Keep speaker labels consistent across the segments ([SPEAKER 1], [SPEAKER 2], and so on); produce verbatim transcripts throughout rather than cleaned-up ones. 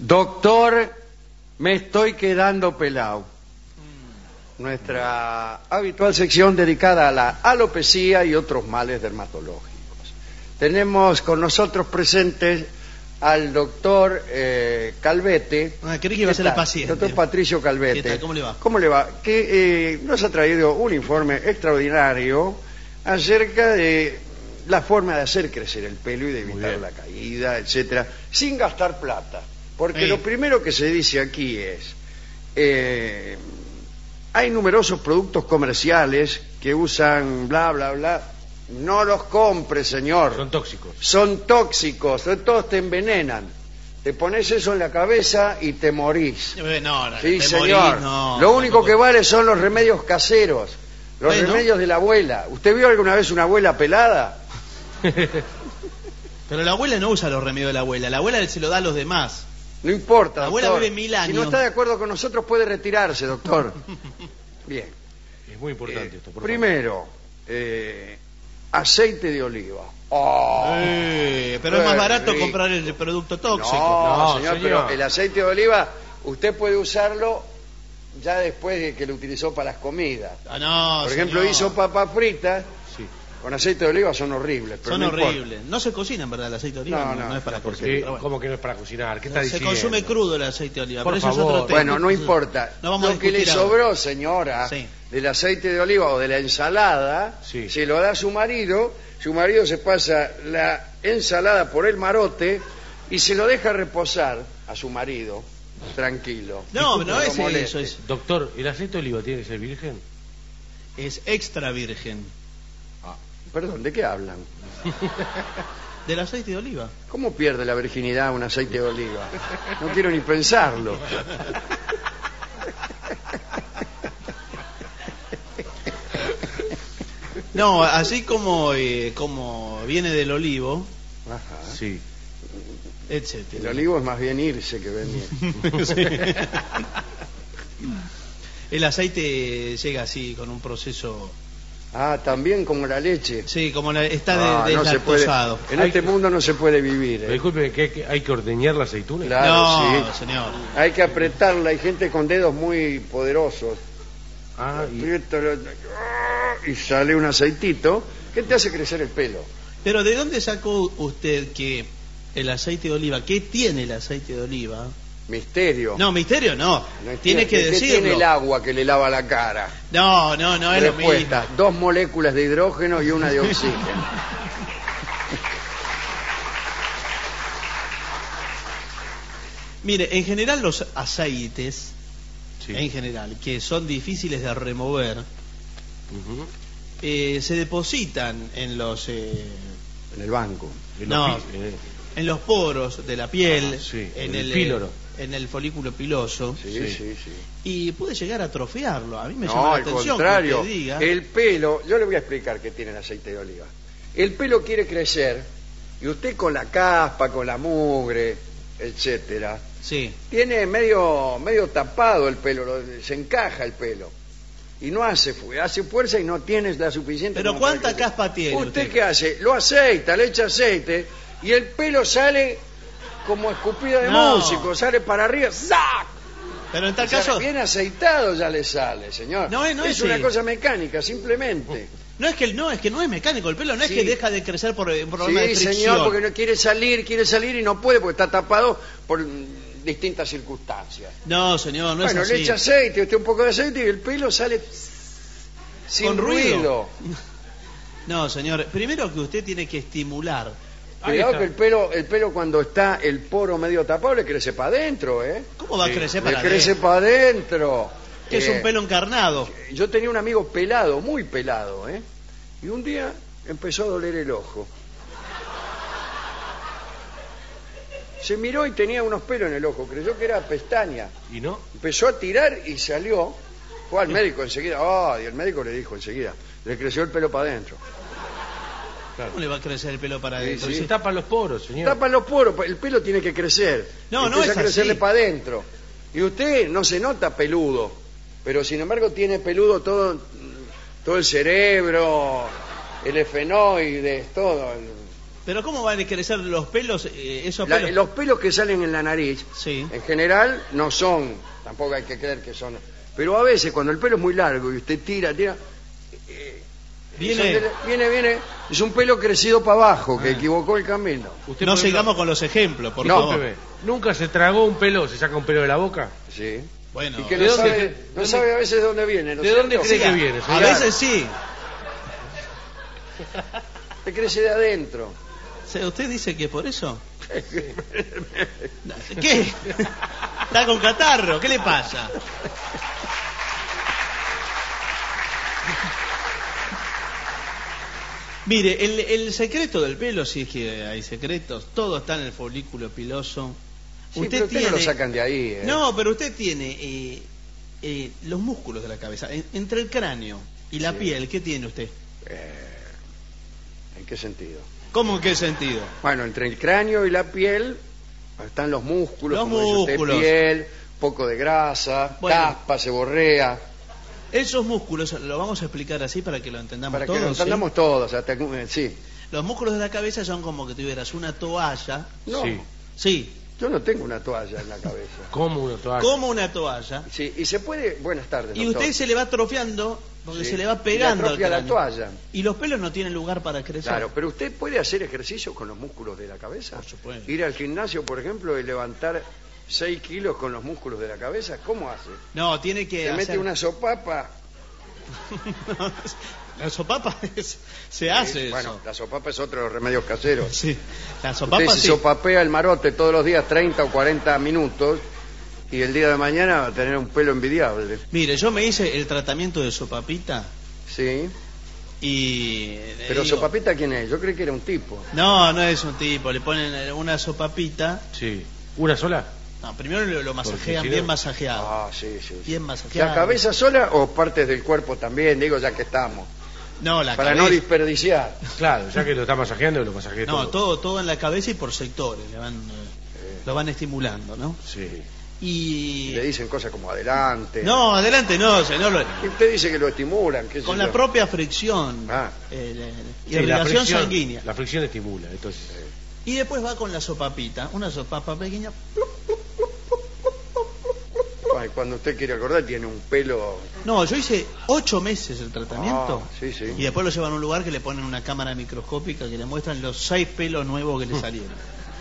[SPEAKER 1] Doctor, me estoy quedando pelado. Nuestra habitual sección dedicada a la alopecia y otros males dermatológicos. Tenemos con nosotros presentes al doctor eh, Calvete.
[SPEAKER 2] Ah, creí que iba a ser el paciente.
[SPEAKER 1] Doctor Patricio Calvete.
[SPEAKER 2] ¿Qué tal? ¿Cómo le va?
[SPEAKER 1] ¿Cómo le va? Que eh, nos ha traído un informe extraordinario acerca de la forma de hacer crecer el pelo y de evitar la caída, etcétera, sin gastar plata. Porque
[SPEAKER 2] sí.
[SPEAKER 1] Lo primero que se dice aquí es, eh, hay numerosos productos comerciales que usan bla, bla, bla. No los compre, señor.
[SPEAKER 3] Son tóxicos.
[SPEAKER 1] Son tóxicos, todos te envenenan. Te pones eso en la cabeza y te morís.
[SPEAKER 2] No, no,
[SPEAKER 1] sí,
[SPEAKER 2] te
[SPEAKER 1] señor.
[SPEAKER 2] morís, no,
[SPEAKER 1] Lo único
[SPEAKER 2] tampoco.
[SPEAKER 1] que vale son los remedios caseros, los
[SPEAKER 2] Bueno.
[SPEAKER 1] remedios de la abuela. ¿Usted vio alguna vez una abuela pelada?
[SPEAKER 2] Pero la abuela no usa los remedios de la abuela. La abuela se lo da a los demás.
[SPEAKER 1] No importa,
[SPEAKER 2] La abuela
[SPEAKER 1] doctor.
[SPEAKER 2] vive mil años.
[SPEAKER 1] Si no está de acuerdo con nosotros, puede retirarse, doctor. Bien.
[SPEAKER 3] Es muy importante
[SPEAKER 1] Eh,
[SPEAKER 3] esto, por
[SPEAKER 1] primero, eh, aceite de oliva. Oh,
[SPEAKER 2] Eh, pero es más
[SPEAKER 1] qué
[SPEAKER 2] barato
[SPEAKER 1] rico.
[SPEAKER 2] comprar el producto tóxico.
[SPEAKER 1] No,
[SPEAKER 3] No,
[SPEAKER 1] señor,
[SPEAKER 3] señor.
[SPEAKER 1] pero el aceite de oliva usted puede usarlo ya después de que lo utilizó para las comidas.
[SPEAKER 2] Ah, no,
[SPEAKER 1] Por ejemplo,
[SPEAKER 2] señor.
[SPEAKER 1] hizo papas fritas
[SPEAKER 3] Sí.
[SPEAKER 1] con aceite de oliva, son horribles. Pero
[SPEAKER 2] Son
[SPEAKER 1] no importa.
[SPEAKER 2] horribles. No se cocina, en verdad, el aceite de oliva.
[SPEAKER 1] No,
[SPEAKER 2] No,
[SPEAKER 1] no,
[SPEAKER 2] no es para
[SPEAKER 1] porque-
[SPEAKER 2] cocinar.
[SPEAKER 3] ¿Qué?
[SPEAKER 2] pero bueno.
[SPEAKER 3] ¿Cómo que no es para cocinar? ¿Qué está
[SPEAKER 2] Se
[SPEAKER 3] diciendo?
[SPEAKER 2] consume crudo el aceite de oliva.
[SPEAKER 3] Por
[SPEAKER 2] Pero eso es
[SPEAKER 3] favor.
[SPEAKER 2] otro tema.
[SPEAKER 1] Bueno, no
[SPEAKER 2] Entonces,
[SPEAKER 1] importa.
[SPEAKER 2] no vamos a
[SPEAKER 1] Lo que le
[SPEAKER 2] discutir ahora.
[SPEAKER 1] sobró, señora,
[SPEAKER 2] Sí.
[SPEAKER 1] del aceite de oliva o de la ensalada,
[SPEAKER 3] Sí.
[SPEAKER 1] se lo da a su marido, su marido se pasa la ensalada por el marote y se lo deja reposar a su marido, tranquilo.
[SPEAKER 2] No,
[SPEAKER 1] Disculpe,
[SPEAKER 2] no es
[SPEAKER 1] moleste.
[SPEAKER 2] eso. Es,
[SPEAKER 3] Doctor, ¿el aceite de oliva tiene que ser virgen?
[SPEAKER 2] es extra virgen.
[SPEAKER 1] Perdón, ¿de qué hablan?
[SPEAKER 2] Del aceite de oliva.
[SPEAKER 1] ¿Cómo pierde la virginidad un aceite de oliva? No quiero ni pensarlo.
[SPEAKER 2] No, así como, eh, como viene del olivo,
[SPEAKER 1] Ajá.
[SPEAKER 3] Sí.
[SPEAKER 1] El
[SPEAKER 2] etcétera.
[SPEAKER 1] olivo es más bien irse que venir.
[SPEAKER 2] El aceite llega así, con un proceso...
[SPEAKER 1] Ah, también como la leche.
[SPEAKER 2] Sí, como la- está
[SPEAKER 1] Ah,
[SPEAKER 2] de,
[SPEAKER 1] no se puede-
[SPEAKER 2] deslactosado.
[SPEAKER 1] en
[SPEAKER 3] Hay
[SPEAKER 1] este
[SPEAKER 3] que-
[SPEAKER 1] mundo no se puede vivir.
[SPEAKER 3] Pero
[SPEAKER 1] ¿eh?
[SPEAKER 3] disculpe, ¿qué, qué- ¿hay que ordeñar la aceituna?
[SPEAKER 1] Claro,
[SPEAKER 2] no,
[SPEAKER 1] sí.
[SPEAKER 2] señor.
[SPEAKER 1] Hay que apretarla, hay gente con dedos muy poderosos.
[SPEAKER 3] Ah, y,
[SPEAKER 1] Aprieto lo- y sale un aceitito que te hace crecer el pelo.
[SPEAKER 2] Pero ¿de dónde sacó usted que el aceite de oliva, qué tiene el aceite de oliva?
[SPEAKER 1] Misterio.
[SPEAKER 2] No, misterio no.
[SPEAKER 1] No
[SPEAKER 2] Tiene que
[SPEAKER 1] ¿qué
[SPEAKER 2] decirlo.
[SPEAKER 1] tiene el agua que le lava la cara?
[SPEAKER 2] No, no, no es lo mismo.
[SPEAKER 1] Respuesta, dos moléculas de hidrógeno y una de oxígeno.
[SPEAKER 2] Mire, en general los aceites,
[SPEAKER 3] sí.
[SPEAKER 2] en general, que son difíciles de remover,
[SPEAKER 3] Ujú.
[SPEAKER 2] eh, se depositan en los eh,
[SPEAKER 1] En el banco.
[SPEAKER 3] En
[SPEAKER 2] No.
[SPEAKER 3] los pi- eh,
[SPEAKER 2] en los poros de la piel,
[SPEAKER 3] Ah, sí,
[SPEAKER 2] en
[SPEAKER 3] en el
[SPEAKER 2] el,
[SPEAKER 3] píloro.
[SPEAKER 2] eh, en el folículo piloso,
[SPEAKER 1] Sí,
[SPEAKER 3] Sí.
[SPEAKER 1] sí, sí.
[SPEAKER 2] y puede llegar a atrofiarlo. A mí me llama
[SPEAKER 1] No,
[SPEAKER 2] la
[SPEAKER 1] al
[SPEAKER 2] atención
[SPEAKER 1] contrario.
[SPEAKER 2] que usted diga.
[SPEAKER 1] El pelo, yo le voy a explicar qué tiene el aceite de oliva. El pelo quiere crecer y usted con la caspa, con la mugre, etcétera,
[SPEAKER 2] Sí.
[SPEAKER 1] tiene medio medio tapado el pelo, lo- se encaja el pelo. Y no hace fuerza, hace fuerza y no tienes la suficiente.
[SPEAKER 2] Pero
[SPEAKER 1] como para
[SPEAKER 2] ¿cuánta
[SPEAKER 1] crecer.
[SPEAKER 2] caspa tiene
[SPEAKER 1] ¿Usted
[SPEAKER 2] usted?
[SPEAKER 1] qué hace? Lo aceita, le echa aceite y el pelo sale como escupida de
[SPEAKER 2] No.
[SPEAKER 1] músico, sale para arriba, ¡zac!
[SPEAKER 2] Pero en tal
[SPEAKER 1] O sea,
[SPEAKER 2] caso,
[SPEAKER 1] bien aceitado ya le sale, señor.
[SPEAKER 2] No, no
[SPEAKER 1] es
[SPEAKER 2] es
[SPEAKER 1] una
[SPEAKER 2] así.
[SPEAKER 1] cosa mecánica, simplemente.
[SPEAKER 2] no es que no es que no es mecánico el pelo, no
[SPEAKER 1] Sí.
[SPEAKER 2] es que deja de crecer por eh, un problema
[SPEAKER 1] Sí,
[SPEAKER 2] de fricción.
[SPEAKER 1] señor, porque no quiere salir, quiere salir y no puede porque está tapado por mm, distintas circunstancias.
[SPEAKER 2] No, señor, no
[SPEAKER 1] bueno,
[SPEAKER 2] es
[SPEAKER 1] le
[SPEAKER 2] así.
[SPEAKER 1] echa aceite, usted un poco de aceite y el pelo sale sin
[SPEAKER 2] Con ruido.
[SPEAKER 1] ruido.
[SPEAKER 2] No, señor, primero que usted tiene que estimular.
[SPEAKER 3] Ahí
[SPEAKER 1] Cuidado
[SPEAKER 3] está.
[SPEAKER 1] que el pelo, el pelo cuando está el poro medio tapado le crece para adentro, ¿eh?
[SPEAKER 2] ¿Cómo va
[SPEAKER 3] Sí,
[SPEAKER 2] a crecer
[SPEAKER 1] Le
[SPEAKER 2] para
[SPEAKER 1] crece
[SPEAKER 2] adentro?
[SPEAKER 1] para adentro.
[SPEAKER 2] Que es
[SPEAKER 1] Eh,
[SPEAKER 2] un pelo encarnado.
[SPEAKER 1] Yo tenía un amigo pelado, muy pelado, ¿eh? Y un día empezó a doler el ojo. Se miró y tenía unos pelos en el ojo, creyó que era pestaña.
[SPEAKER 3] ¿Y no?
[SPEAKER 1] Empezó a tirar y salió. Fue al médico enseguida. ¡Ah! Y el médico le dijo enseguida, le creció el pelo para adentro.
[SPEAKER 3] Claro.
[SPEAKER 2] ¿Cómo le va a crecer el pelo para
[SPEAKER 1] Sí,
[SPEAKER 2] adentro?
[SPEAKER 1] sí.
[SPEAKER 3] Se tapan los poros, señor.
[SPEAKER 1] Tapan los poros, el pelo tiene que crecer.
[SPEAKER 2] No, no
[SPEAKER 1] Empieza
[SPEAKER 2] es
[SPEAKER 1] a crecerle
[SPEAKER 2] así.
[SPEAKER 1] para adentro. Y usted no se nota peludo, pero sin embargo tiene peludo todo, todo el cerebro, el efenoides, todo. el-
[SPEAKER 2] Pero ¿cómo van a crecer los pelos? Eh, esos
[SPEAKER 1] La-
[SPEAKER 2] pelos...
[SPEAKER 1] los pelos que salen en la nariz,
[SPEAKER 2] Sí.
[SPEAKER 1] en general, no son, tampoco hay que creer que son, pero a veces cuando el pelo es muy largo y usted tira, tira, eh,
[SPEAKER 2] Viene-
[SPEAKER 1] son de la- viene, viene, es un pelo crecido para abajo, que
[SPEAKER 3] Ah.
[SPEAKER 1] equivocó el camino.
[SPEAKER 3] Usted,
[SPEAKER 2] No
[SPEAKER 3] por ejemplo,
[SPEAKER 2] sigamos con los ejemplos, por
[SPEAKER 1] No,
[SPEAKER 2] favor.
[SPEAKER 3] Pepe, ¿nunca se tragó un pelo, se saca un pelo de la boca?
[SPEAKER 1] Sí.
[SPEAKER 2] Bueno,
[SPEAKER 1] Y que
[SPEAKER 3] ¿de
[SPEAKER 1] no,
[SPEAKER 3] dónde-
[SPEAKER 1] sabe,
[SPEAKER 3] de
[SPEAKER 1] no
[SPEAKER 3] dónde-
[SPEAKER 1] sabe a veces de dónde viene. ¿no
[SPEAKER 3] ¿De
[SPEAKER 1] es
[SPEAKER 3] dónde
[SPEAKER 1] cierto?
[SPEAKER 3] cree que
[SPEAKER 2] a-
[SPEAKER 3] viene,
[SPEAKER 2] A
[SPEAKER 3] señor?
[SPEAKER 2] veces sí.
[SPEAKER 1] Te crece de adentro.
[SPEAKER 2] O sea, ¿usted dice que por eso? ¿Qué? Está con catarro, ¿qué le pasa? Mire, el, el secreto del pelo, si es que hay secretos, todo está en el folículo piloso.
[SPEAKER 1] Sí, pero usted no lo sacan de ahí. ¿eh?
[SPEAKER 2] No, pero usted tiene eh, eh, los músculos de la cabeza. En- entre el cráneo y la
[SPEAKER 1] Sí.
[SPEAKER 2] piel, ¿qué tiene usted?
[SPEAKER 1] Eh, ¿En qué sentido?
[SPEAKER 2] ¿Cómo en qué sentido?
[SPEAKER 1] Bueno, entre el cráneo y la piel están los músculos,
[SPEAKER 2] Los
[SPEAKER 1] como dice usted,
[SPEAKER 2] músculos.
[SPEAKER 1] piel, poco de grasa,
[SPEAKER 2] Bueno.
[SPEAKER 1] caspa, se borrea,
[SPEAKER 2] Esos músculos, lo vamos a explicar así para que lo entendamos
[SPEAKER 1] para
[SPEAKER 2] todos.
[SPEAKER 1] que lo
[SPEAKER 2] ¿sí?
[SPEAKER 1] entendamos todos. Hasta, que- sí.
[SPEAKER 2] Los músculos de la cabeza son como que tuvieras una toalla.
[SPEAKER 1] No,
[SPEAKER 3] Sí.
[SPEAKER 2] Sí,
[SPEAKER 1] yo no tengo una toalla en la cabeza.
[SPEAKER 3] ¿Cómo una toalla?
[SPEAKER 2] como una toalla.
[SPEAKER 1] Sí, y se puede... Buenas tardes,
[SPEAKER 2] Y
[SPEAKER 1] doctor.
[SPEAKER 2] usted se le va atrofiando porque
[SPEAKER 1] Sí.
[SPEAKER 2] se le va
[SPEAKER 1] Y le
[SPEAKER 2] pegando al
[SPEAKER 1] atrofia la
[SPEAKER 2] cráneo.
[SPEAKER 1] toalla.
[SPEAKER 2] Y los pelos no tienen lugar para crecer.
[SPEAKER 1] Claro, pero usted puede hacer ejercicio con los músculos de la cabeza.
[SPEAKER 2] Por supuesto.
[SPEAKER 1] Ir al gimnasio, por ejemplo, y levantar seis kilos con los músculos de la cabeza. ¿Cómo hace?
[SPEAKER 2] No, tiene que
[SPEAKER 1] Se
[SPEAKER 2] hacer...
[SPEAKER 1] mete una sopapa.
[SPEAKER 2] La sopapa es- se hace eso.
[SPEAKER 1] Bueno, la sopapa es otro de los remedios caseros.
[SPEAKER 2] Sí. La sopapa
[SPEAKER 1] Usted se
[SPEAKER 2] sí.
[SPEAKER 1] sopapea el marote todos los días treinta o cuarenta minutos y el día de mañana va a tener un pelo envidiable.
[SPEAKER 2] Mire, yo me hice el tratamiento de sopapita
[SPEAKER 1] Sí.
[SPEAKER 2] y... le
[SPEAKER 1] Pero
[SPEAKER 2] digo-
[SPEAKER 1] sopapita, ¿quién es? Yo creí que era un tipo.
[SPEAKER 2] No, no es un tipo. Le ponen una sopapita.
[SPEAKER 3] Sí. ¿Una sola?
[SPEAKER 2] No, primero lo, lo masajean
[SPEAKER 3] si
[SPEAKER 2] bien
[SPEAKER 3] no-
[SPEAKER 2] masajeado.
[SPEAKER 1] Ah, sí, sí. sí.
[SPEAKER 2] Bien masajeado.
[SPEAKER 1] ¿La cabeza sola o partes del cuerpo también? Digo, ya que estamos.
[SPEAKER 2] No, la
[SPEAKER 1] Para
[SPEAKER 2] cabeza.
[SPEAKER 1] no desperdiciar.
[SPEAKER 3] Claro, ya que lo está masajeando, lo masajea
[SPEAKER 2] No,
[SPEAKER 3] todo.
[SPEAKER 2] todo, todo en la cabeza y por sectores. Le van, eh, lo van estimulando, ¿no?
[SPEAKER 3] Sí.
[SPEAKER 2] Y...
[SPEAKER 1] Y le dicen cosas como adelante.
[SPEAKER 2] No, adelante no, señor. Lo-
[SPEAKER 1] Y usted dice que lo estimulan. ¿qué sé
[SPEAKER 2] Con
[SPEAKER 1] yo?
[SPEAKER 2] la propia fricción.
[SPEAKER 1] Ah.
[SPEAKER 2] eh, la-
[SPEAKER 3] Sí, la
[SPEAKER 2] irrigación
[SPEAKER 3] fricción-
[SPEAKER 2] sanguínea.
[SPEAKER 3] La fricción estimula, entonces.
[SPEAKER 2] Y después va con la sopapita, una sopapa pequeña.
[SPEAKER 1] Ay, cuando usted quiere acordar, tiene un pelo.
[SPEAKER 2] No, yo hice ocho meses el tratamiento.
[SPEAKER 1] Ah, sí, sí.
[SPEAKER 2] Y después lo llevan a un lugar que le ponen una cámara microscópica que le muestran los seis pelos nuevos que le salieron.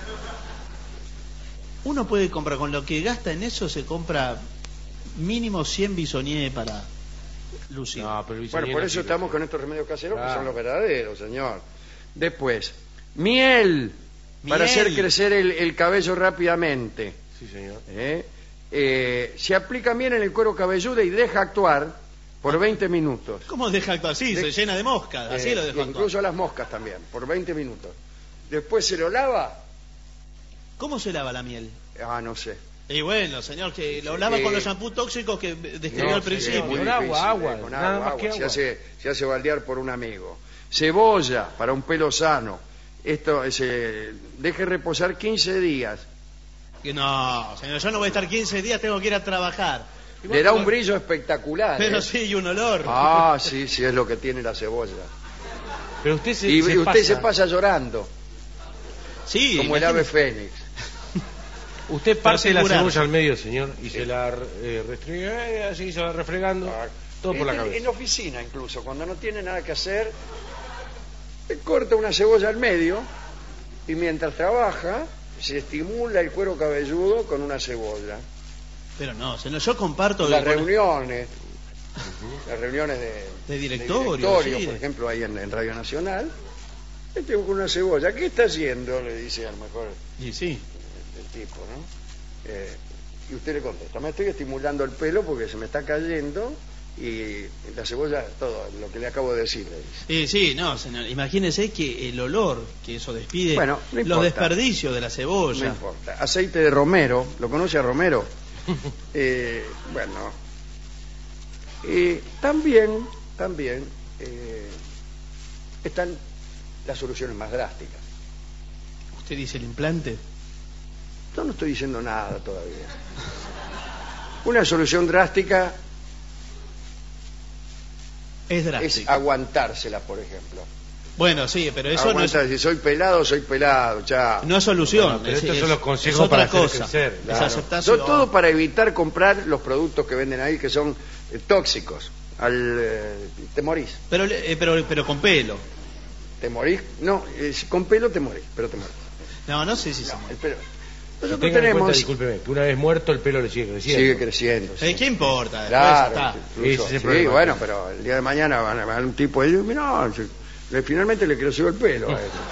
[SPEAKER 2] Uno puede comprar, con lo que gasta en eso, se compra mínimo cien bisoñé para lucir.
[SPEAKER 3] No, pero el
[SPEAKER 1] Bueno,
[SPEAKER 3] bisoñé
[SPEAKER 1] por
[SPEAKER 3] no
[SPEAKER 1] eso
[SPEAKER 3] sirve.
[SPEAKER 1] estamos con estos remedios caseros que
[SPEAKER 3] Claro.
[SPEAKER 1] son los verdaderos, señor. Después, miel, para
[SPEAKER 2] Miel.
[SPEAKER 1] hacer crecer el, el cabello rápidamente.
[SPEAKER 3] Sí, señor.
[SPEAKER 1] ¿eh? Eh, se aplica miel en el cuero cabelludo y deja actuar por veinte minutos.
[SPEAKER 2] ¿Cómo deja actuar así?
[SPEAKER 1] De-
[SPEAKER 2] Se llena de moscas. Así
[SPEAKER 1] Eh,
[SPEAKER 2] lo dejo actuar.
[SPEAKER 1] incluso a las moscas también, por veinte minutos. Después se lo lava.
[SPEAKER 2] ¿Cómo se lava la miel?
[SPEAKER 1] Ah, no sé.
[SPEAKER 2] Y bueno, señor, que lo lava
[SPEAKER 1] Eh,
[SPEAKER 2] con los shampoos tóxicos que describió
[SPEAKER 3] no,
[SPEAKER 2] al
[SPEAKER 3] sí,
[SPEAKER 2] principio.
[SPEAKER 1] muy
[SPEAKER 3] con agua,
[SPEAKER 1] difícil,
[SPEAKER 3] agua,
[SPEAKER 1] eh, con
[SPEAKER 3] nada
[SPEAKER 1] agua,
[SPEAKER 3] más que
[SPEAKER 1] agua. Se
[SPEAKER 3] agua.
[SPEAKER 1] hace, se hace baldear por un amigo. Cebolla, para un pelo sano. Esto es, eh, deje reposar quince días.
[SPEAKER 2] Que no, señor, yo no voy a estar quince días, tengo que ir a trabajar.
[SPEAKER 1] Le da un brillo espectacular.
[SPEAKER 2] Pero
[SPEAKER 1] ¿eh?
[SPEAKER 2] sí, y un olor.
[SPEAKER 1] Ah, sí, sí, es lo que tiene la cebolla.
[SPEAKER 3] Pero usted se,
[SPEAKER 1] Y
[SPEAKER 3] se
[SPEAKER 1] usted
[SPEAKER 3] pasa,
[SPEAKER 1] se pasa llorando,
[SPEAKER 2] Sí,
[SPEAKER 1] como el
[SPEAKER 2] imagínese.
[SPEAKER 1] ave fénix.
[SPEAKER 3] Usted parte la
[SPEAKER 2] Asegurar.
[SPEAKER 3] cebolla al medio, señor, y se la eh, restriega, eh, así se va refregando, todo por la
[SPEAKER 1] en,
[SPEAKER 3] cabeza.
[SPEAKER 1] en oficina incluso, cuando no tiene nada que hacer, le corta una cebolla al medio y mientras trabaja se estimula el cuero cabelludo con una cebolla.
[SPEAKER 2] Pero no, señor, yo comparto...
[SPEAKER 1] Las
[SPEAKER 2] con-
[SPEAKER 1] reuniones, las reuniones de,
[SPEAKER 2] De directorio,
[SPEAKER 1] directorio,
[SPEAKER 2] sí.
[SPEAKER 1] por ejemplo, ahí en, en Radio Nacional, este con una cebolla, ¿qué está haciendo? Le dice a lo mejor
[SPEAKER 2] Y sí.
[SPEAKER 1] el tipo, ¿no? Eh, y usted le contesta, me estoy estimulando el pelo porque se me está cayendo y la cebolla, todo lo que le acabo de decir, le dice.
[SPEAKER 2] Y sí, no, señor, imagínese que el olor que eso despide,
[SPEAKER 1] Bueno, no
[SPEAKER 2] los
[SPEAKER 1] importa.
[SPEAKER 2] desperdicios de la
[SPEAKER 1] No
[SPEAKER 2] cebolla.
[SPEAKER 1] importa. Aceite de romero, ¿lo conoce a Romero? Eh, bueno, eh, también, también eh, están las soluciones más drásticas.
[SPEAKER 2] ¿Usted dice el implante?
[SPEAKER 1] Yo no estoy diciendo nada todavía. Una solución drástica
[SPEAKER 2] Es
[SPEAKER 1] es
[SPEAKER 2] drástico.
[SPEAKER 1] aguantársela, por ejemplo.
[SPEAKER 2] Bueno, sí, pero eso
[SPEAKER 1] Aguanta,
[SPEAKER 2] no es,
[SPEAKER 1] si soy pelado, soy pelado, chao.
[SPEAKER 2] no es solución.
[SPEAKER 3] Bueno, pero
[SPEAKER 2] es,
[SPEAKER 3] estos
[SPEAKER 2] es-
[SPEAKER 3] son los
[SPEAKER 2] es
[SPEAKER 3] consejos
[SPEAKER 2] otra
[SPEAKER 3] para hacer
[SPEAKER 2] cosa.
[SPEAKER 3] crecer,
[SPEAKER 2] Es
[SPEAKER 3] claro.
[SPEAKER 2] aceptación.
[SPEAKER 1] Son todo para evitar comprar los productos que venden ahí que son eh, tóxicos. Al, eh, te morís.
[SPEAKER 2] Pero, eh, pero, pero con pelo.
[SPEAKER 1] Te morís. No, eh, con pelo te morís, pero te morís.
[SPEAKER 2] No, no sé si se
[SPEAKER 1] No,
[SPEAKER 2] muere.
[SPEAKER 1] el pelo. Nosotros
[SPEAKER 3] Tengan en
[SPEAKER 1] tenemos.
[SPEAKER 3] cuenta, discúlpeme, que una vez muerto el pelo le sigue creciendo.
[SPEAKER 1] Sigue creciendo. sí.
[SPEAKER 2] Eh, ¿Qué importa? Después
[SPEAKER 1] Claro,
[SPEAKER 2] está.
[SPEAKER 1] incluso-
[SPEAKER 3] Ese es el
[SPEAKER 1] sí,
[SPEAKER 3] problema.
[SPEAKER 1] bueno, pero el día de mañana van a van un tipo y dice, mira, se- le- finalmente le creció el pelo a él.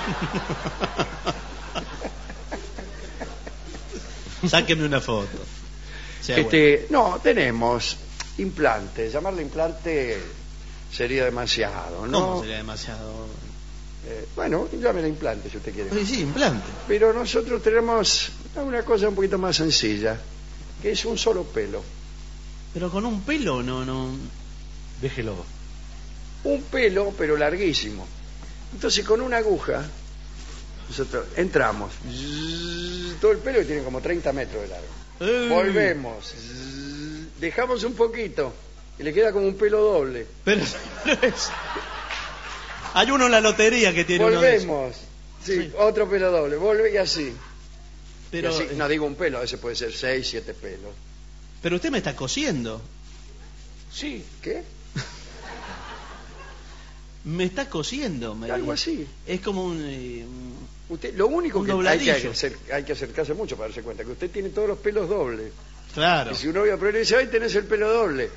[SPEAKER 2] Sáqueme una foto. Sea bueno.
[SPEAKER 1] Este, no, tenemos implantes. Llamarle implante sería demasiado, ¿no?
[SPEAKER 2] ¿Cómo sería demasiado?
[SPEAKER 1] Eh, bueno, llámele implante si usted quiere.
[SPEAKER 2] Sí, sí, implante.
[SPEAKER 1] Pero nosotros tenemos una cosa un poquito más sencilla, que es un solo pelo.
[SPEAKER 2] Pero con un pelo no, no.
[SPEAKER 3] Déjelo.
[SPEAKER 1] Un pelo, pero larguísimo. Entonces con una aguja, nosotros entramos. Zzz, todo el pelo que tiene como treinta metros de largo.
[SPEAKER 2] Eh,
[SPEAKER 1] Volvemos. Zzz, dejamos un poquito. Y le queda como un pelo doble.
[SPEAKER 2] Pero es- hay uno en la lotería que tiene uno de esos.
[SPEAKER 1] Volvemos. Sí,
[SPEAKER 2] Sí.
[SPEAKER 1] otro pelo doble. Vuelve y así.
[SPEAKER 2] Pero,
[SPEAKER 1] Y así, no digo un pelo, ese puede ser seis, siete pelos.
[SPEAKER 2] pero usted me está cosiendo.
[SPEAKER 3] Sí.
[SPEAKER 1] ¿Qué?
[SPEAKER 2] Me está cosiendo. Me,
[SPEAKER 1] Algo así.
[SPEAKER 2] Es como un. eh, un-
[SPEAKER 1] Usted, lo único
[SPEAKER 2] Un
[SPEAKER 1] que hay que,
[SPEAKER 2] dobladillo.
[SPEAKER 1] hacer, hay que acercarse mucho para darse cuenta que usted tiene todos los pelos dobles.
[SPEAKER 2] Claro.
[SPEAKER 1] Y si uno ve a prueba y dice, ay, tenés el pelo doble.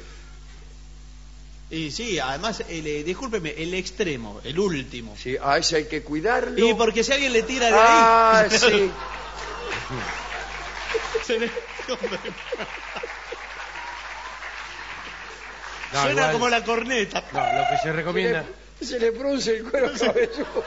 [SPEAKER 2] Y sí, además, el, eh, discúlpeme, el extremo, el último.
[SPEAKER 1] Sí, a ese hay que cuidarlo.
[SPEAKER 2] Y porque si alguien le tira de
[SPEAKER 1] Ah,
[SPEAKER 2] ahí.
[SPEAKER 1] sí.
[SPEAKER 2] Se le-
[SPEAKER 3] No,
[SPEAKER 2] Suena
[SPEAKER 3] igual-
[SPEAKER 2] como la corneta.
[SPEAKER 3] No, lo que se
[SPEAKER 1] Se
[SPEAKER 3] recomienda.
[SPEAKER 1] le, se le produce el cuero cabelludo.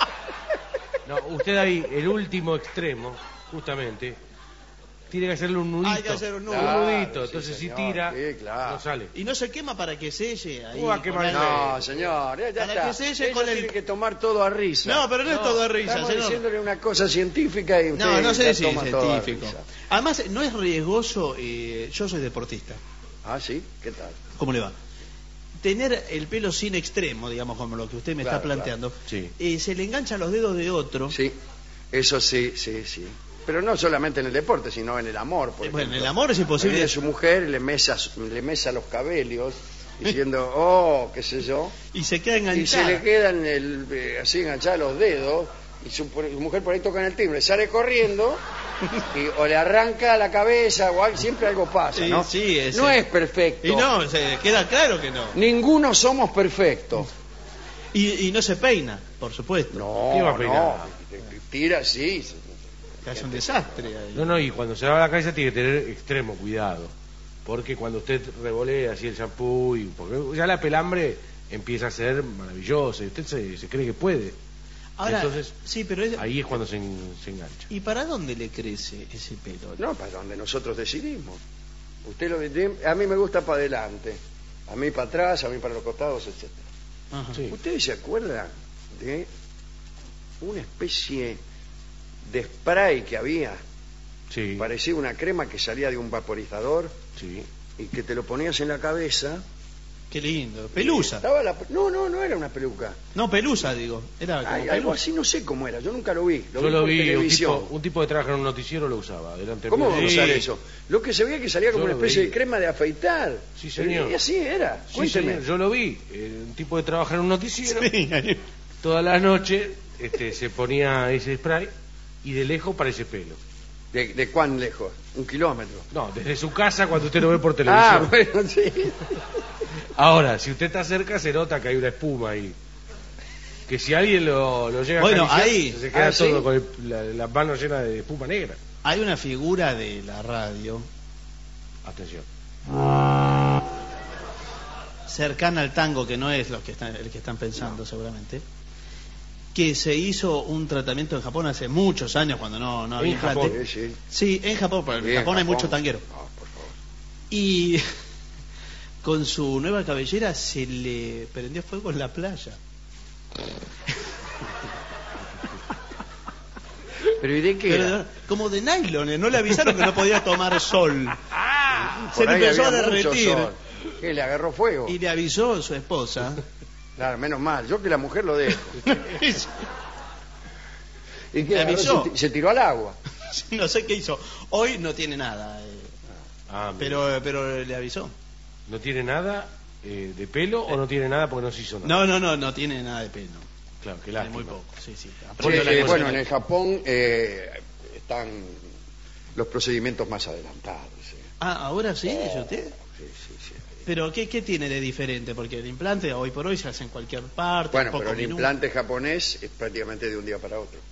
[SPEAKER 3] No, usted ahí, el último extremo, justamente, tiene que hacerle un nudito.
[SPEAKER 2] Hay que hacer un nudo.
[SPEAKER 1] Claro,
[SPEAKER 3] nudito.
[SPEAKER 1] sí,
[SPEAKER 3] Entonces,
[SPEAKER 1] señor,
[SPEAKER 3] si tira,
[SPEAKER 1] sí, claro.
[SPEAKER 3] no sale.
[SPEAKER 2] Y no se quema para que selle ahí.
[SPEAKER 3] ¿Cómo va a quemar
[SPEAKER 2] con
[SPEAKER 3] el
[SPEAKER 2] algo.
[SPEAKER 1] No, señor, ya, ya
[SPEAKER 2] Para
[SPEAKER 1] está.
[SPEAKER 2] que selle
[SPEAKER 1] Ellos
[SPEAKER 2] con el-
[SPEAKER 1] tienen que tomar todo a risa.
[SPEAKER 2] No, pero no, es todo de risa,
[SPEAKER 1] Estamos
[SPEAKER 2] señor.
[SPEAKER 1] diciéndole una cosa científica y usted
[SPEAKER 2] No, no sé
[SPEAKER 1] ya
[SPEAKER 2] si
[SPEAKER 1] toma
[SPEAKER 2] es
[SPEAKER 1] todo a
[SPEAKER 2] científico.
[SPEAKER 1] risa.
[SPEAKER 2] Además, no es riesgoso. eh, yo soy deportista.
[SPEAKER 1] Ah, sí, ¿qué tal?
[SPEAKER 2] ¿Cómo le va? Tener el pelo sin extremo, digamos, como lo que usted me
[SPEAKER 1] Claro,
[SPEAKER 2] está planteando,
[SPEAKER 3] claro. Sí.
[SPEAKER 2] eh, se le enganchan los dedos de otro.
[SPEAKER 1] Sí, eso sí, sí, sí. Pero no solamente en el deporte, sino en el amor. Por
[SPEAKER 2] Eh, bueno,
[SPEAKER 1] ejemplo.
[SPEAKER 2] el amor es imposible.
[SPEAKER 1] Viene su mujer, le mesa, le mesa los cabellos, diciendo, oh, qué sé yo.
[SPEAKER 2] Y se queda
[SPEAKER 1] Y se
[SPEAKER 2] enganchada.
[SPEAKER 1] le quedan el, eh, así enganchados los dedos. Y su, su mujer por ahí toca en el timbre, sale corriendo. Y, o le arranca la cabeza, o algo, siempre algo pasa,
[SPEAKER 2] Sí,
[SPEAKER 1] ¿no?
[SPEAKER 2] sí, es-
[SPEAKER 1] no es perfecto.
[SPEAKER 2] Y no, se queda claro que no.
[SPEAKER 1] Ninguno somos perfectos.
[SPEAKER 2] Y, y no se peina, por supuesto.
[SPEAKER 1] No,
[SPEAKER 3] ¿Qué va a
[SPEAKER 1] no.
[SPEAKER 3] peinar?
[SPEAKER 1] Tira, sí.
[SPEAKER 2] Que es un desastre ahí.
[SPEAKER 3] No, no, y cuando se lava la cabeza tiene que tener extremo cuidado. Porque cuando usted revolea así el shampoo, y, porque ya la pelambre empieza a ser maravillosa y usted se, se cree que puede.
[SPEAKER 2] Ahora,
[SPEAKER 3] Entonces,
[SPEAKER 2] sí, pero es-
[SPEAKER 3] ahí es cuando se, en- se engancha.
[SPEAKER 2] ¿y para dónde le crece ese pelo?
[SPEAKER 1] No, para donde nosotros decidimos. Usted lo de- a mí me gusta para adelante, a mí para atrás, a mí para los costados, etcétera.
[SPEAKER 2] Ajá.
[SPEAKER 3] Sí.
[SPEAKER 1] ¿Ustedes se acuerdan de una especie de spray que había?
[SPEAKER 3] Sí,
[SPEAKER 1] Parecía una crema que salía de un vaporizador
[SPEAKER 3] sí.
[SPEAKER 1] y que te lo ponías en la cabeza.
[SPEAKER 2] Qué lindo. Pelusa.
[SPEAKER 1] Estaba la- No, no, no era una peluca.
[SPEAKER 2] No, pelusa, digo. Era como
[SPEAKER 1] Ay, algo
[SPEAKER 2] pelusa.
[SPEAKER 1] así, no sé cómo era. Yo nunca lo vi. Lo
[SPEAKER 3] Yo
[SPEAKER 1] vi
[SPEAKER 3] lo
[SPEAKER 1] por
[SPEAKER 3] vi, un
[SPEAKER 1] televisión.
[SPEAKER 3] tipo, un tipo que trabaja en un noticiero lo usaba. Delante
[SPEAKER 1] ¿Cómo
[SPEAKER 3] mío.
[SPEAKER 1] vamos a
[SPEAKER 2] Sí.
[SPEAKER 1] usar eso? Lo que se veía que salía como
[SPEAKER 3] Yo
[SPEAKER 1] una
[SPEAKER 3] lo
[SPEAKER 1] especie de
[SPEAKER 3] veía.
[SPEAKER 1] crema de afeitar.
[SPEAKER 3] Sí, señor.
[SPEAKER 1] Y así era.
[SPEAKER 3] Sí,
[SPEAKER 1] Cuénteme.
[SPEAKER 3] señor, yo lo vi. eh, un tipo que trabaja en un noticiero.
[SPEAKER 2] Sí, ahí.
[SPEAKER 3] Toda la noche este, se ponía ese spray y de lejos parece pelo.
[SPEAKER 1] ¿De, de cuán lejos? ¿Un kilómetro?
[SPEAKER 3] No, desde su casa cuando usted lo ve por televisión.
[SPEAKER 1] Ah, bueno, sí.
[SPEAKER 3] Ahora, si usted está cerca se nota que hay una espuma ahí. Que si alguien lo, lo llega
[SPEAKER 2] Bueno,
[SPEAKER 3] a acariciar,
[SPEAKER 2] ahí.
[SPEAKER 3] se queda
[SPEAKER 1] Ah,
[SPEAKER 3] todo
[SPEAKER 1] ¿sí?
[SPEAKER 3] con el- la, la mano llena de espuma negra.
[SPEAKER 2] Hay una figura de la radio
[SPEAKER 3] Atención.
[SPEAKER 2] cercana al tango, que no es lo que están, el que están pensando seguramente, que se hizo un tratamiento en Japón hace muchos años cuando no, no había
[SPEAKER 3] En Japón,
[SPEAKER 2] implante.
[SPEAKER 1] Sí, sí.
[SPEAKER 2] Sí, en Japón, porque
[SPEAKER 1] Sí,
[SPEAKER 2] en
[SPEAKER 1] en
[SPEAKER 2] Japón hay
[SPEAKER 1] Japón.
[SPEAKER 2] mucho tanguero.
[SPEAKER 1] No, por favor.
[SPEAKER 2] Y con su nueva cabellera se le prendió fuego en la playa.
[SPEAKER 1] ¿Pero y de qué
[SPEAKER 2] Pero
[SPEAKER 1] era?
[SPEAKER 2] de- como de nylon, ¿eh? No le avisaron que no podía tomar sol. Se
[SPEAKER 1] Por
[SPEAKER 2] le
[SPEAKER 1] ahí
[SPEAKER 2] empezó a
[SPEAKER 1] había mucho
[SPEAKER 2] derretir.
[SPEAKER 1] sol. ¿Qué, le agarró fuego?
[SPEAKER 2] Y le avisó su esposa
[SPEAKER 1] Claro, menos mal. Yo que la mujer lo dejo. ¿Y
[SPEAKER 2] Me
[SPEAKER 1] qué?
[SPEAKER 2] avisó.
[SPEAKER 1] Se, se tiró al agua.
[SPEAKER 2] No sé qué hizo. Hoy no tiene nada, eh,
[SPEAKER 3] Ah, mira.
[SPEAKER 2] pero pero le avisó.
[SPEAKER 3] ¿No tiene nada eh, de pelo o no tiene nada porque no se hizo nada?
[SPEAKER 2] No, no, no, no tiene nada de pelo.
[SPEAKER 3] Claro, qué
[SPEAKER 2] Tiene
[SPEAKER 3] lástima.
[SPEAKER 2] muy poco, sí, sí.
[SPEAKER 1] Sí,
[SPEAKER 2] Aprendió la
[SPEAKER 1] eh,
[SPEAKER 2] cosa.
[SPEAKER 1] bueno, en el Japón eh, están los procedimientos más adelantados. ¿sí?
[SPEAKER 2] Ah, ahora sí, dice usted.
[SPEAKER 1] Sí, sí, sí.
[SPEAKER 2] Pero ¿qué, ¿qué tiene de diferente? Porque el implante hoy por hoy se hace en cualquier parte.
[SPEAKER 1] Bueno,
[SPEAKER 2] en pocos
[SPEAKER 1] pero el
[SPEAKER 2] minutos.
[SPEAKER 1] implante japonés es prácticamente de un día para otro.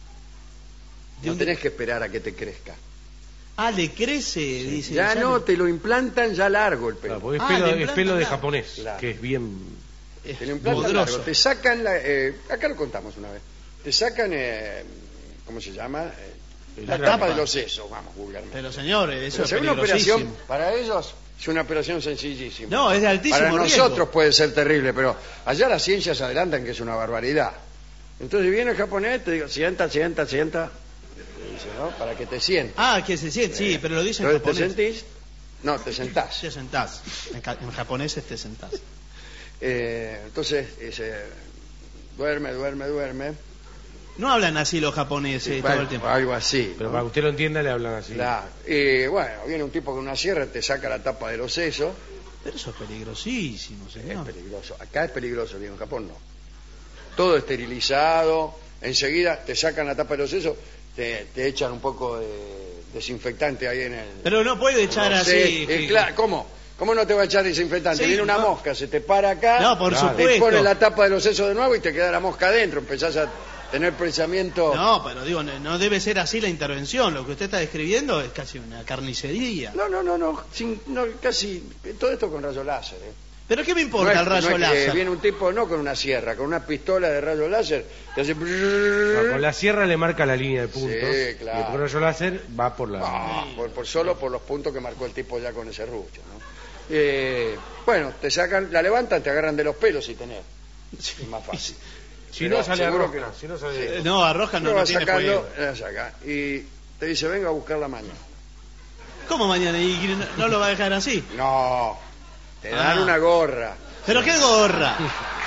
[SPEAKER 2] De
[SPEAKER 1] No
[SPEAKER 2] un-
[SPEAKER 1] tenés que esperar a que te crezca.
[SPEAKER 2] Ah, le crece, dice.
[SPEAKER 1] Ya no,
[SPEAKER 2] le-
[SPEAKER 1] te lo implantan ya largo el
[SPEAKER 3] Claro,
[SPEAKER 1] pelo.
[SPEAKER 3] porque es
[SPEAKER 2] Ah,
[SPEAKER 3] pelo,
[SPEAKER 2] le
[SPEAKER 3] es
[SPEAKER 2] implantan
[SPEAKER 3] pelo de
[SPEAKER 2] nada.
[SPEAKER 3] japonés,
[SPEAKER 1] Claro.
[SPEAKER 3] que es bien...
[SPEAKER 2] es
[SPEAKER 1] Te lo implantan
[SPEAKER 2] poderoso.
[SPEAKER 1] largo. Te sacan la... eh, acá lo contamos una vez. Te sacan... eh, ¿cómo se llama? Eh, la
[SPEAKER 3] La
[SPEAKER 1] tapa
[SPEAKER 2] tapa.
[SPEAKER 1] de los sesos, vamos, vulgarmente.
[SPEAKER 2] Pero señores, eso
[SPEAKER 1] Pero
[SPEAKER 2] es
[SPEAKER 1] es una
[SPEAKER 2] peligrosísimo.
[SPEAKER 1] operación, para ellos es una operación sencillísima.
[SPEAKER 2] No, es de altísimo
[SPEAKER 1] Para
[SPEAKER 2] riesgo.
[SPEAKER 1] nosotros puede ser terrible, pero allá las ciencias adelantan que es una barbaridad. Entonces viene el japonés, te digo, sienta, sienta, sienta. Te dice, ¿no? Para que te sientes.
[SPEAKER 2] Ah, que se siente, sí, pero lo dice en
[SPEAKER 1] Entonces
[SPEAKER 2] japonés.
[SPEAKER 1] te sentís, no, te sentás.
[SPEAKER 2] Te sentás. En, ca- en japonés es te sentás.
[SPEAKER 1] Eh, entonces dice, duerme, duerme, duerme.
[SPEAKER 2] No hablan así los japoneses todo el
[SPEAKER 1] Bueno,
[SPEAKER 2] tiempo.
[SPEAKER 1] algo así.
[SPEAKER 3] Pero
[SPEAKER 1] ¿no?
[SPEAKER 3] para que usted lo entienda le hablan así.
[SPEAKER 1] Claro. Y bueno, viene un tipo con una sierra, te saca la tapa de los sesos.
[SPEAKER 2] Pero eso es peligrosísimo,
[SPEAKER 1] Es
[SPEAKER 2] señor.
[SPEAKER 1] peligroso. Acá es peligroso, digo, en Japón no. Todo esterilizado, enseguida te sacan la tapa de los sesos, te, te echan un poco de desinfectante ahí en el...
[SPEAKER 2] Pero no puede echar
[SPEAKER 1] no
[SPEAKER 2] así.
[SPEAKER 1] sé, eh,
[SPEAKER 2] que-
[SPEAKER 1] claro, ¿cómo? ¿Cómo no te va a echar desinfectante?
[SPEAKER 2] Sí,
[SPEAKER 1] Viene una
[SPEAKER 2] no.
[SPEAKER 1] mosca, se te para acá,
[SPEAKER 2] No, por
[SPEAKER 3] Claro.
[SPEAKER 1] te
[SPEAKER 2] supuesto.
[SPEAKER 1] pone la tapa de los sesos de nuevo y te queda la mosca adentro, empezás a tener pensamiento...
[SPEAKER 2] No, pero digo, no, no debe ser así la intervención. Lo que usted está describiendo es casi una carnicería.
[SPEAKER 1] No, no, no, no, sin- no, casi todo esto con rayo láser. ¿eh?
[SPEAKER 2] ¿Pero qué me
[SPEAKER 1] No
[SPEAKER 2] importa
[SPEAKER 1] es-
[SPEAKER 2] el rayo
[SPEAKER 1] no es que
[SPEAKER 2] láser?
[SPEAKER 1] viene un tipo no con una sierra, con una pistola de rayo láser, que hace...
[SPEAKER 3] No, con la sierra le marca la línea de puntos.
[SPEAKER 1] Sí, claro.
[SPEAKER 3] Y el rayo láser va por la...
[SPEAKER 1] Ah, por, por solo por los puntos que marcó el tipo ya con ese rucho, ¿no? Eh, bueno, te sacan, la levantan, te agarran de los pelos si tenés. Es más fácil.
[SPEAKER 3] Si
[SPEAKER 1] Pero
[SPEAKER 3] no sale
[SPEAKER 1] seguro
[SPEAKER 3] arroja,
[SPEAKER 1] que no.
[SPEAKER 3] si no sale...
[SPEAKER 2] Eh, No, arroja no,
[SPEAKER 1] Lo
[SPEAKER 2] no
[SPEAKER 1] va
[SPEAKER 2] tiene
[SPEAKER 1] sacando,
[SPEAKER 2] fuego.
[SPEAKER 1] la saca, y te dice, venga a buscarla mañana.
[SPEAKER 2] ¿Cómo mañana? ¿Y no, no lo va a dejar así?
[SPEAKER 1] No, te dan
[SPEAKER 2] Ah.
[SPEAKER 1] una gorra.
[SPEAKER 2] ¿Pero qué gorra?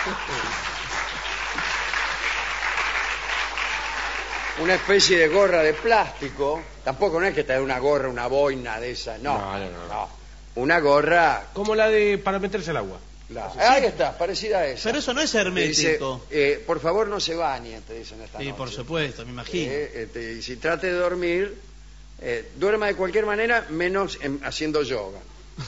[SPEAKER 1] Una especie de gorra de plástico. Tampoco no es que te den una gorra, una boina de esas, no.
[SPEAKER 3] No, no, no.
[SPEAKER 1] Una gorra.
[SPEAKER 3] Como la de para meterse al agua.
[SPEAKER 1] la- ahí está, parecida a esa.
[SPEAKER 2] Pero eso no es
[SPEAKER 1] Te dice,
[SPEAKER 2] hermético.
[SPEAKER 1] eh, por favor no se bañe, te dicen esta
[SPEAKER 2] Sí,
[SPEAKER 1] noche.
[SPEAKER 2] por supuesto, me imagino.
[SPEAKER 1] Eh, este, y si trate de dormir, eh, duerma de cualquier manera, menos en- haciendo yoga.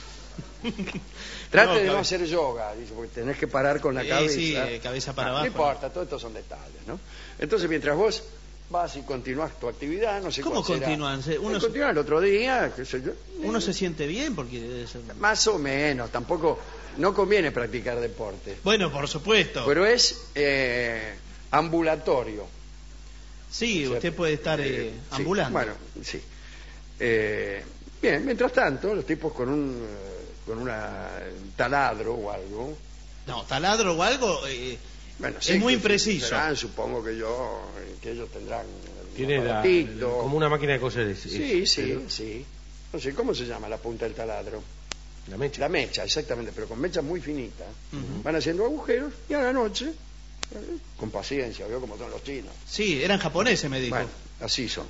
[SPEAKER 1] Trate
[SPEAKER 2] No,
[SPEAKER 1] de no
[SPEAKER 2] cabe-
[SPEAKER 1] hacer yoga, dice, porque tenés que parar con la
[SPEAKER 2] Sí,
[SPEAKER 1] cabeza.
[SPEAKER 2] sí, eh, cabeza para
[SPEAKER 1] Ah,
[SPEAKER 2] abajo.
[SPEAKER 1] No importa, todo estos son detalles, ¿no? Entonces, mientras vos vas y continúas tu actividad, no sé
[SPEAKER 2] ¿Cómo
[SPEAKER 1] cuál será.
[SPEAKER 2] continúan? Se- uno
[SPEAKER 1] Eh,
[SPEAKER 2] se-
[SPEAKER 1] continúan el otro día, qué sé yo.
[SPEAKER 2] Uno se siente bien porque debe ser...
[SPEAKER 1] Más o menos, tampoco, no conviene practicar deporte.
[SPEAKER 2] Bueno, por supuesto.
[SPEAKER 1] Pero es eh, ambulatorio.
[SPEAKER 2] Sí, usted puede estar eh,
[SPEAKER 1] Eh, sí,
[SPEAKER 2] ambulando.
[SPEAKER 1] Bueno, sí. Eh, bien, mientras tanto, los tipos con un eh, con una un taladro o algo.
[SPEAKER 2] No, taladro o algo eh,
[SPEAKER 1] Bueno,
[SPEAKER 2] es
[SPEAKER 1] sí,
[SPEAKER 2] muy
[SPEAKER 1] que
[SPEAKER 2] impreciso.
[SPEAKER 1] serán, supongo que yo, que ellos tendrán un
[SPEAKER 3] Tiene la,
[SPEAKER 1] aparatito.
[SPEAKER 3] como una máquina de coser. es-
[SPEAKER 1] Sí,
[SPEAKER 3] es-
[SPEAKER 1] sí,
[SPEAKER 3] pero-
[SPEAKER 1] sí. No sé, ¿cómo se llama la punta del taladro?
[SPEAKER 3] La mecha.
[SPEAKER 1] La mecha, exactamente, pero con mecha muy finita.
[SPEAKER 2] Ujú.
[SPEAKER 1] Van haciendo agujeros y a la noche, eh, con paciencia, veo como son los chinos.
[SPEAKER 2] Sí, eran japoneses, me dijo.
[SPEAKER 1] Bueno, así son.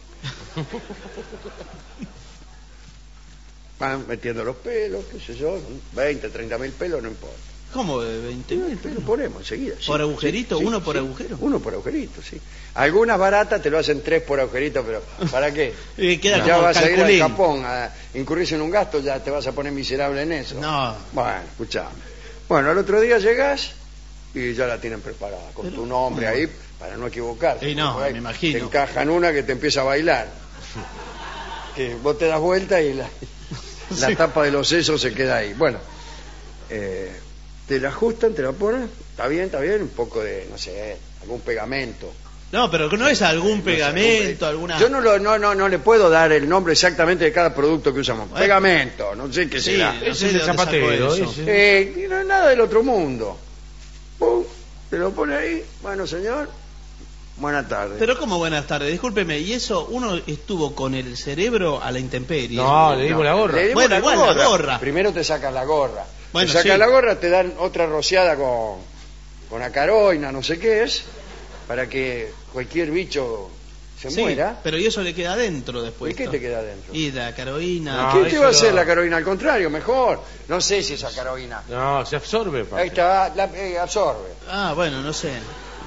[SPEAKER 1] Van metiendo los pelos, qué sé yo, veinte, treinta mil pelos, no importa.
[SPEAKER 2] ¿Cómo de veinte mil?
[SPEAKER 1] Lo ponemos enseguida. sí,
[SPEAKER 2] ¿Por agujerito?
[SPEAKER 1] sí, sí,
[SPEAKER 2] ¿Uno por
[SPEAKER 1] sí.
[SPEAKER 2] agujero?
[SPEAKER 1] Uno por agujerito, sí. Algunas baratas te lo hacen tres por agujerito, pero ¿para qué?
[SPEAKER 2] Eh, queda
[SPEAKER 1] Ya
[SPEAKER 2] como
[SPEAKER 1] vas a ir
[SPEAKER 2] calculín.
[SPEAKER 1] al Japón a incurrirse en un gasto, ya te vas a poner miserable en eso.
[SPEAKER 2] No.
[SPEAKER 1] Bueno, escuchame. Bueno, al otro día llegás y ya la tienen preparada, con
[SPEAKER 2] Pero,
[SPEAKER 1] tu nombre
[SPEAKER 2] ¿cómo?
[SPEAKER 1] ahí, para no equivocarte.
[SPEAKER 2] Sí, no,
[SPEAKER 1] Por ahí
[SPEAKER 2] me imagino.
[SPEAKER 1] Te encajan una que te empieza a bailar. Que vos te das vuelta y la, la
[SPEAKER 2] Sí.
[SPEAKER 1] tapa de los sesos se queda ahí. Bueno, eh, te la ajustan, te la ponen, está bien, está bien, un poco de, no sé, algún pegamento.
[SPEAKER 2] No, pero no es algún
[SPEAKER 1] No sé,
[SPEAKER 2] pegamento,
[SPEAKER 1] algún-
[SPEAKER 2] alguna...
[SPEAKER 1] Yo no, lo, no, no, no le puedo dar el nombre exactamente de cada producto que usamos.
[SPEAKER 2] Bueno.
[SPEAKER 1] Pegamento, no sé qué
[SPEAKER 2] Sí,
[SPEAKER 1] será.
[SPEAKER 2] no
[SPEAKER 3] Ese
[SPEAKER 2] sé
[SPEAKER 3] es
[SPEAKER 2] de
[SPEAKER 3] el
[SPEAKER 2] dónde sacó
[SPEAKER 3] zapatero.
[SPEAKER 2] eso.
[SPEAKER 3] ese-
[SPEAKER 1] Eh, y no es nada del otro mundo. Pum, te lo pone ahí. Bueno, señor, buenas tardes.
[SPEAKER 2] Pero como buenas tardes, discúlpeme, ¿y eso uno estuvo con el cerebro a la intemperie?
[SPEAKER 3] No, le dimos la gorra.
[SPEAKER 1] Le dimos
[SPEAKER 2] Bueno,
[SPEAKER 1] la
[SPEAKER 2] igual la gorra.
[SPEAKER 1] Primero te sacas la gorra.
[SPEAKER 2] Bueno,
[SPEAKER 1] te sacas
[SPEAKER 2] sí.
[SPEAKER 1] la gorra, te dan otra rociada con, con acaroina, no sé qué es, para que cualquier bicho se
[SPEAKER 2] Sí,
[SPEAKER 1] muera.
[SPEAKER 2] pero y eso le queda adentro después.
[SPEAKER 1] ¿Y qué te queda adentro?
[SPEAKER 2] Y la caroína.
[SPEAKER 3] No,
[SPEAKER 1] ¿Qué te
[SPEAKER 3] eso
[SPEAKER 1] va a
[SPEAKER 3] no.
[SPEAKER 1] hacer la caroina? Al contrario, mejor. No sé si esa caroina.
[SPEAKER 3] No, se absorbe. papi.
[SPEAKER 1] Ahí está, la, eh, absorbe.
[SPEAKER 2] Ah, bueno, no sé.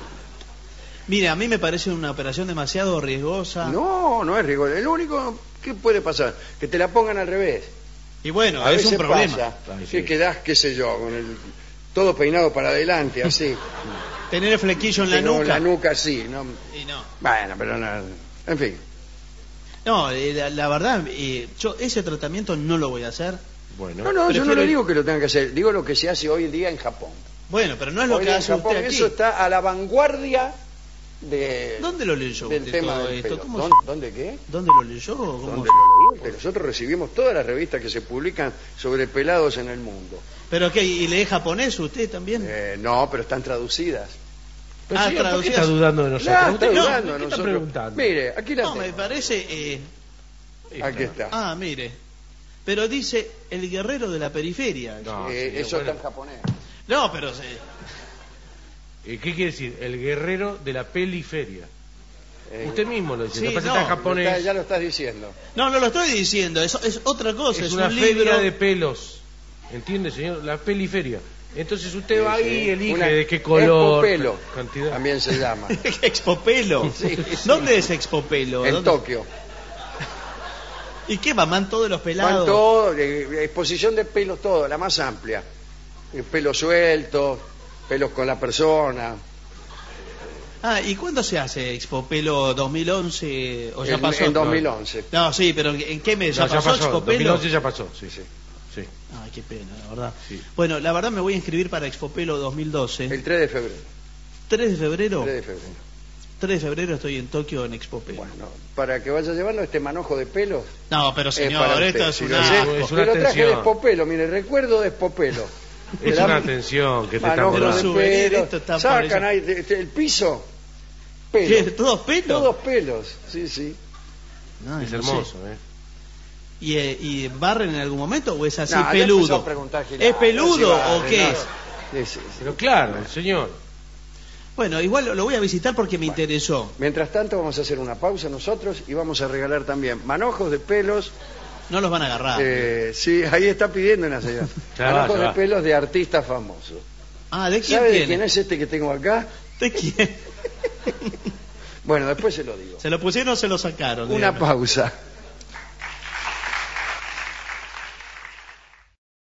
[SPEAKER 2] Mire, a mí me parece una operación demasiado riesgosa.
[SPEAKER 1] No, no es rigor. El único que puede pasar, que te la pongan al revés.
[SPEAKER 2] Y bueno,
[SPEAKER 1] A
[SPEAKER 2] es
[SPEAKER 1] veces
[SPEAKER 2] un problema.
[SPEAKER 1] pasa
[SPEAKER 3] Ay,
[SPEAKER 1] que
[SPEAKER 3] sí.
[SPEAKER 1] quedás, qué sé yo, con el todo peinado para adelante, así.
[SPEAKER 2] Tener el flequillo en la
[SPEAKER 1] Tengo
[SPEAKER 2] nuca.
[SPEAKER 1] la nuca así, ¿no?
[SPEAKER 2] Y no.
[SPEAKER 1] Bueno, pero no, en fin.
[SPEAKER 2] No, eh, la, la verdad, eh, yo ese tratamiento no lo voy a hacer.
[SPEAKER 3] Bueno,
[SPEAKER 1] No, no, yo
[SPEAKER 2] Prefiero
[SPEAKER 1] no le
[SPEAKER 2] ir-
[SPEAKER 1] digo que lo tengan que hacer, digo lo que se hace hoy en día en Japón.
[SPEAKER 2] Bueno, pero no es lo
[SPEAKER 1] Hoy
[SPEAKER 2] que
[SPEAKER 1] en
[SPEAKER 2] hace
[SPEAKER 1] Japón
[SPEAKER 2] usted aquí.
[SPEAKER 1] eso está a la vanguardia de,
[SPEAKER 2] ¿Dónde lo leyó
[SPEAKER 1] del
[SPEAKER 2] usted
[SPEAKER 1] tema
[SPEAKER 2] todo
[SPEAKER 1] del
[SPEAKER 2] esto?
[SPEAKER 1] pelo.
[SPEAKER 2] ¿Cómo
[SPEAKER 1] ¿Dónde,
[SPEAKER 2] se-
[SPEAKER 1] dónde qué?
[SPEAKER 2] ¿Dónde lo leyó? ¿Cómo
[SPEAKER 1] ¿Dónde
[SPEAKER 2] se-
[SPEAKER 1] lo leí? Que nosotros recibimos todas las revistas que se publican sobre pelados en el mundo.
[SPEAKER 2] ¿Pero qué? ¿Y lee japonés usted también?
[SPEAKER 1] Eh, no, pero están traducidas.
[SPEAKER 3] Pero,
[SPEAKER 2] Ah,
[SPEAKER 3] señor, ¿por qué
[SPEAKER 2] traducidas.
[SPEAKER 3] está dudando de nosotros?
[SPEAKER 1] Claro,
[SPEAKER 3] ¿Usted
[SPEAKER 1] está
[SPEAKER 3] no?
[SPEAKER 1] dudando
[SPEAKER 3] ¿Qué
[SPEAKER 1] a
[SPEAKER 3] está
[SPEAKER 1] nosotros.
[SPEAKER 3] preguntando?
[SPEAKER 1] Mire, aquí la
[SPEAKER 2] No, me
[SPEAKER 1] tengo.
[SPEAKER 2] parece... eh,
[SPEAKER 1] Aquí está.
[SPEAKER 2] Ah, mire. Pero dice el guerrero de la periferia.
[SPEAKER 3] No,
[SPEAKER 1] Eh,
[SPEAKER 3] señor,
[SPEAKER 1] eso
[SPEAKER 3] bueno.
[SPEAKER 1] está en japonés.
[SPEAKER 2] No, pero... eh,
[SPEAKER 3] Eh, ¿Qué quiere decir? El guerrero de la peliferia.
[SPEAKER 1] Eh,
[SPEAKER 3] Usted mismo lo dice.
[SPEAKER 2] sí,
[SPEAKER 3] lo que pasa
[SPEAKER 2] no,
[SPEAKER 3] está en
[SPEAKER 1] lo
[SPEAKER 3] japonés.
[SPEAKER 1] está- ya lo estás diciendo.
[SPEAKER 2] No, no lo estoy diciendo. Es, es otra cosa.
[SPEAKER 3] es
[SPEAKER 2] Es,
[SPEAKER 3] una
[SPEAKER 2] un
[SPEAKER 3] feria
[SPEAKER 2] libro...
[SPEAKER 3] de pelos. ¿Entiende, señor? La peliferia. Entonces usted va
[SPEAKER 1] Sí,
[SPEAKER 3] ahí y
[SPEAKER 1] sí.
[SPEAKER 3] elige
[SPEAKER 1] Una
[SPEAKER 3] de qué color.
[SPEAKER 1] Expopelo,
[SPEAKER 3] Cantidad.
[SPEAKER 1] también se llama.
[SPEAKER 2] Expopelo.
[SPEAKER 1] Sí, sí.
[SPEAKER 2] ¿Dónde es Expopelo?
[SPEAKER 1] En
[SPEAKER 2] ¿Dónde-
[SPEAKER 1] Tokio.
[SPEAKER 2] ¿Y qué va? ¿Man todos los pelados?
[SPEAKER 1] Van todo, eh, exposición de pelos, todo, la más amplia. Eh, Pelos sueltos, pelos con la persona.
[SPEAKER 2] Ah, ¿y cuándo se hace Expopelo? ¿dos mil once o ya
[SPEAKER 1] En-
[SPEAKER 2] pasó?
[SPEAKER 1] en dos mil once.
[SPEAKER 2] No, sí, pero ¿en qué mes?
[SPEAKER 3] No,
[SPEAKER 2] ¿Ya pasó
[SPEAKER 3] dos
[SPEAKER 2] Expopelo?
[SPEAKER 3] mil once ya pasó, sí, sí. sí.
[SPEAKER 2] Ay, qué pena, la verdad.
[SPEAKER 3] Sí.
[SPEAKER 2] Bueno, la verdad me voy a inscribir para Expopelo dos mil doce.
[SPEAKER 1] El tres de febrero.
[SPEAKER 2] tres de febrero.
[SPEAKER 1] tres de febrero.
[SPEAKER 2] tres de febrero estoy en Tokio en Expopelo.
[SPEAKER 1] Bueno, para que vaya llevando este manojo de pelos.
[SPEAKER 2] No, pero
[SPEAKER 1] es para
[SPEAKER 2] señor,
[SPEAKER 1] usted.
[SPEAKER 2] esto es
[SPEAKER 1] Si
[SPEAKER 2] un
[SPEAKER 1] lo
[SPEAKER 2] asco.
[SPEAKER 1] sé,
[SPEAKER 3] Es una
[SPEAKER 1] que lo traje de
[SPEAKER 3] atención.
[SPEAKER 1] Espopelo, mire, recuerdo de Espopelo.
[SPEAKER 3] Es una atención que te estamos
[SPEAKER 1] Manojos de
[SPEAKER 2] Pero
[SPEAKER 3] dando.
[SPEAKER 2] souvenir,
[SPEAKER 1] pelos.
[SPEAKER 2] esto está
[SPEAKER 1] Sacan
[SPEAKER 2] parecido.
[SPEAKER 1] ahí de- de- el piso.
[SPEAKER 2] ¿Qué?
[SPEAKER 1] Pelos.
[SPEAKER 2] ¿Todos pelos?
[SPEAKER 1] Todos pelos, sí, sí.
[SPEAKER 2] Ay,
[SPEAKER 3] Es
[SPEAKER 2] no
[SPEAKER 3] hermoso,
[SPEAKER 2] sé.
[SPEAKER 3] ¿eh?
[SPEAKER 2] ¿Y, eh, ¿Y barren en algún momento o es así
[SPEAKER 1] No, ya empezó
[SPEAKER 2] peludo?
[SPEAKER 1] a preguntar, Gilada,
[SPEAKER 2] ¿Es peludo
[SPEAKER 1] no se va,
[SPEAKER 2] o qué
[SPEAKER 1] no.
[SPEAKER 2] es?
[SPEAKER 1] Sí, sí, sí.
[SPEAKER 3] Pero claro, señor.
[SPEAKER 2] Bueno, igual lo, lo voy a visitar porque me interesó.
[SPEAKER 1] Mientras tanto vamos a hacer una pausa nosotros y vamos a regalar también manojos de pelos.
[SPEAKER 2] No los van a agarrar.
[SPEAKER 1] Eh, sí, ahí está pidiendo una señora.
[SPEAKER 3] Ya va,
[SPEAKER 1] Manojos
[SPEAKER 3] ya
[SPEAKER 1] de
[SPEAKER 3] va.
[SPEAKER 1] pelos de artistas famosos.
[SPEAKER 2] Ah, ¿de quién
[SPEAKER 1] ¿Sabe de
[SPEAKER 2] tiene?
[SPEAKER 1] quién es este que tengo acá?
[SPEAKER 2] ¿De quién?
[SPEAKER 1] Bueno, después se lo digo.
[SPEAKER 2] ¿Se lo pusieron o se lo sacaron?
[SPEAKER 1] Una
[SPEAKER 2] Dígame.
[SPEAKER 1] pausa.